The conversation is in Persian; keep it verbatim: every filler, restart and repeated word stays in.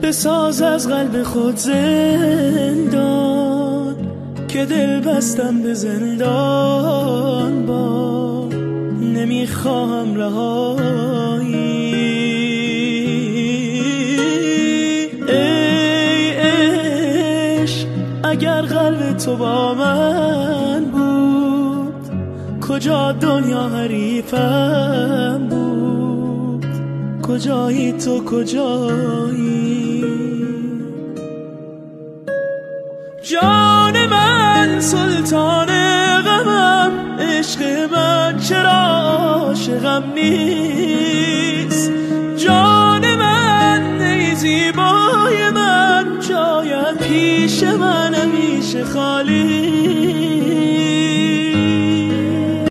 بساز از قلب خود زندان که دل بستم به زندان با نمیخواهم رهایی. ای عشق اگر قلب تو با من بود کجا دنیا حریفم بود، کجایی تو کجایی؟ جان من سلطان غمم، عشق من چرا عاشقم نیست؟ جان من ای زیبای من، جایت پیش من همیشه خالی.